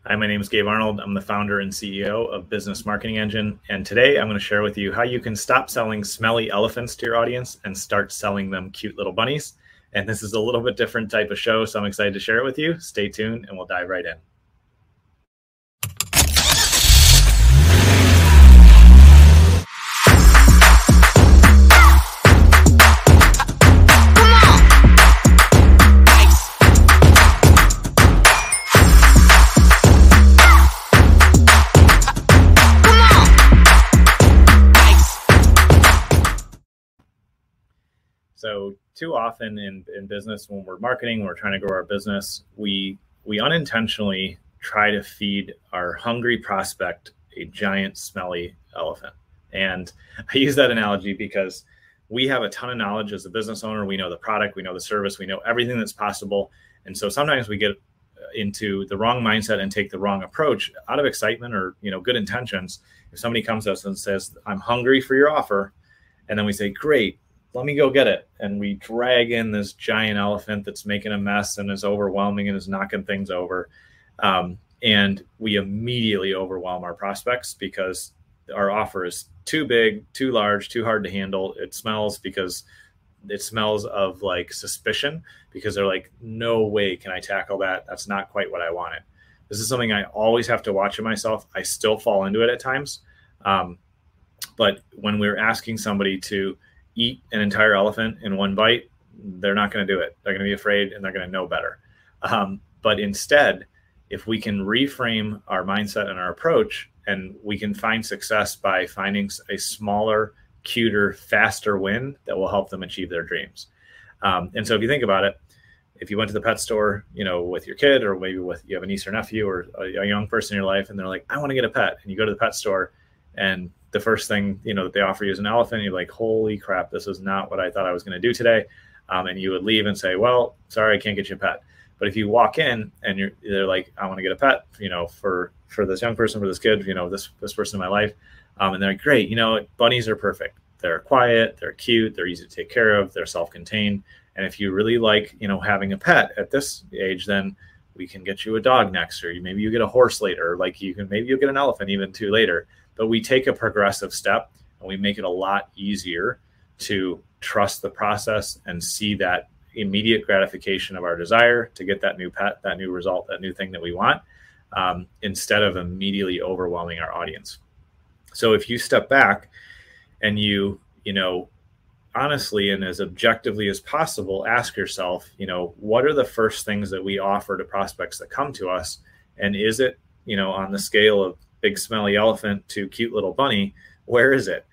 Hi, my name is Gabe Arnold. I'm the founder and CEO of Business Marketing Engine. And today I'm going to share with you how you can stop selling smelly elephants to your audience and start selling them cute little bunnies. And this is a little bit different type of show, so I'm excited to share it with you. Stay tuned and we'll dive right in. So too often in business, when we're marketing, when we're trying to grow our business, we unintentionally try to feed our hungry prospect a giant smelly elephant. And I use that analogy because we have a ton of knowledge as a business owner. We know the product, we know the service, we know everything that's possible. And so sometimes we get into the wrong mindset and take the wrong approach out of excitement or good intentions. If somebody comes to us and says, "I'm hungry for your offer," and then we say, "Great, let me go get it." And we drag in this giant elephant that's making a mess and is overwhelming and is knocking things over. And we immediately overwhelm our prospects because our offer is too big, too large, too hard to handle. It smells of like suspicion because they're like, "No way can I tackle that. That's not quite what I wanted." This is something I always have to watch in myself. I still fall into it at times. But when we're asking somebody to eat an entire elephant in one bite, they're not going to do it. They're going to be afraid and they're going to know better. But instead, if we can reframe our mindset and our approach, and we can find success by finding a smaller, cuter, faster win that will help them achieve their dreams. And so if you think about it, if you went to the pet store, with your kid, or maybe you have a niece or nephew or a young person in your life, and they're like, "I want to get a pet." And you go to the pet store and the first thing, that they offer you is an elephant. You're like, "Holy crap, this is not what I thought I was going to do today." And you would leave and say, "Well, sorry, I can't get you a pet." But if you walk in and they're like, "I want to get a pet, for this young person, for this kid, this person in my life." And they're like, "Great. Bunnies are perfect. They're quiet, they're cute, they're easy to take care of, they're self-contained. And if you really like, having a pet at this age, then we can get you a dog next, or maybe you get a horse later, maybe you'll get an elephant even too later." But we take a progressive step and we make it a lot easier to trust the process and see that immediate gratification of our desire to get that new pet, that new result, that new thing that we want, instead of immediately overwhelming our audience. So if you step back and you honestly and as objectively as possible, ask yourself, what are the first things that we offer to prospects that come to us? And is it, on the scale of big smelly elephant to cute little bunny, where is it?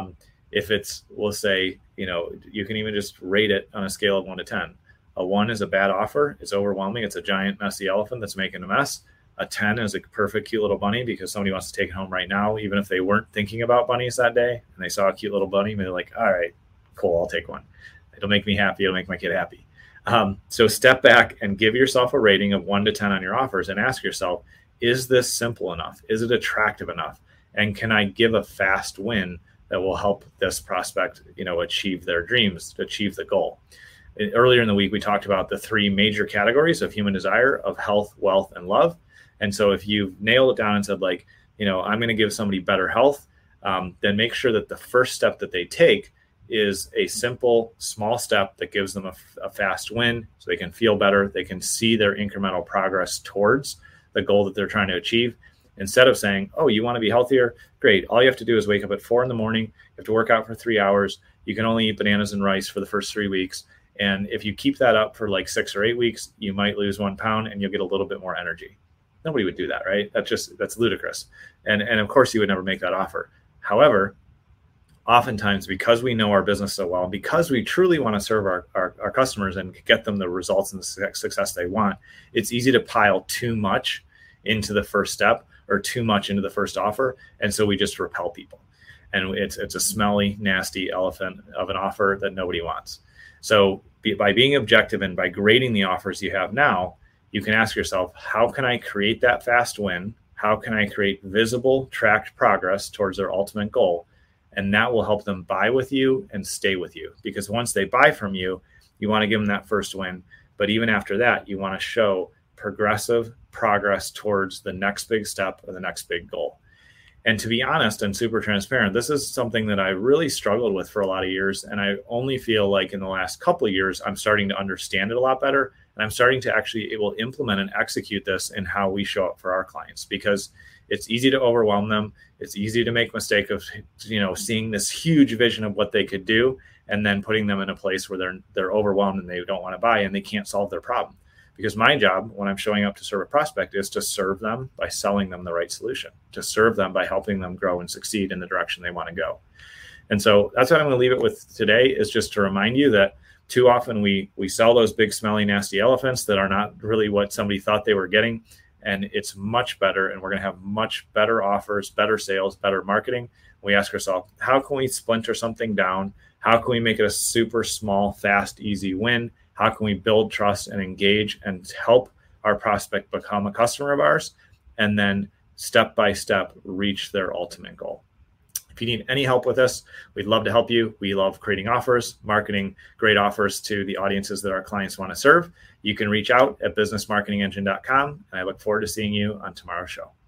If it's, we'll say, you can even just rate it on a scale of 1 to 10. A 1 is a bad offer. It's overwhelming. It's a giant messy elephant that's making a mess. A 10 is a perfect cute little bunny because somebody wants to take it home right now, even if they weren't thinking about bunnies that day and they saw a cute little bunny and they're like, "All right, cool, I'll take one. It'll make me happy. It'll make my kid happy." So step back and give yourself a rating of 1 to 10 on your offers and ask yourself, is this simple enough? Is it attractive enough? And can I give a fast win that will help this prospect, achieve their dreams, achieve the goal? Earlier in the week, we talked about the 3 major categories of human desire, of health, wealth, and love. And so if you've nailed it down and said, I'm going to give somebody better health, then make sure that the first step that they take is a simple, small step that gives them a fast win so they can feel better. They can see their incremental progress towards the goal that they're trying to achieve. Instead of saying, "Oh, you want to be healthier? Great. All you have to do is wake up at 4 a.m. You have to work out for 3 hours. You can only eat bananas and rice for the first 3 weeks. And if you keep that up for 6 or 8 weeks, you might lose 1 pound and you'll get a little bit more energy." Nobody would do that, right? That's ludicrous. And of course you would never make that offer. However, oftentimes, because we know our business so well, because we truly want to serve our customers and get them the results and the success they want, it's easy to pile too much into the first step or too much into the first offer. And so we just repel people. And it's a smelly, nasty elephant of an offer that nobody wants. So by being objective and by grading the offers you have now, you can ask yourself, how can I create that fast win? How can I create visible, tracked progress towards their ultimate goal? And that will help them buy with you and stay with you. Because once they buy from you, you want to give them that first win. But even after that, you want to show progressive progress towards the next big step or the next big goal. And to be honest and super transparent, this is something that I really struggled with for a lot of years. And I only feel like in the last couple of years, I'm starting to understand it a lot better. And I'm starting to actually able to implement and execute this in how we show up for our clients, because it's easy to overwhelm them. It's easy to make mistake of, seeing this huge vision of what they could do and then putting them in a place where they're overwhelmed and they don't want to buy and they can't solve their problem. Because my job when I'm showing up to serve a prospect is to serve them by selling them the right solution, to serve them by helping them grow and succeed in the direction they want to go. And so that's what I'm going to leave it with today, is just to remind you that too often we sell those big, smelly, nasty elephants that are not really what somebody thought they were getting. And it's much better. And we're going to have much better offers, better sales, better marketing. We ask ourselves, how can we splinter something down? How can we make it a super small, fast, easy win? How can we build trust and engage and help our prospect become a customer of ours, and then step by step reach their ultimate goal? If you need any help with this, we'd love to help you. We love creating offers, marketing great offers to the audiences that our clients want to serve. You can reach out at businessmarketingengine.com, and I look forward to seeing you on tomorrow's show.